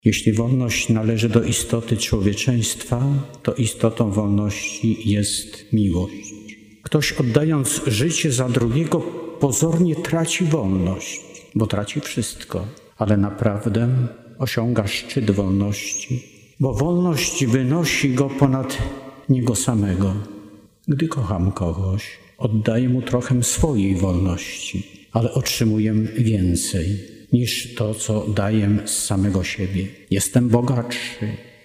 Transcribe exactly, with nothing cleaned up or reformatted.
Jeśli wolność należy do istoty człowieczeństwa, to istotą wolności jest miłość. Ktoś, oddając życie za drugiego, pozornie traci wolność, bo traci wszystko, ale naprawdę osiąga szczyt wolności, bo wolność wynosi go ponad niego samego. Gdy kocham kogoś, oddaję mu trochę swojej wolności, ale otrzymuję więcej niż to, co daję z samego siebie. Jestem bogatszy,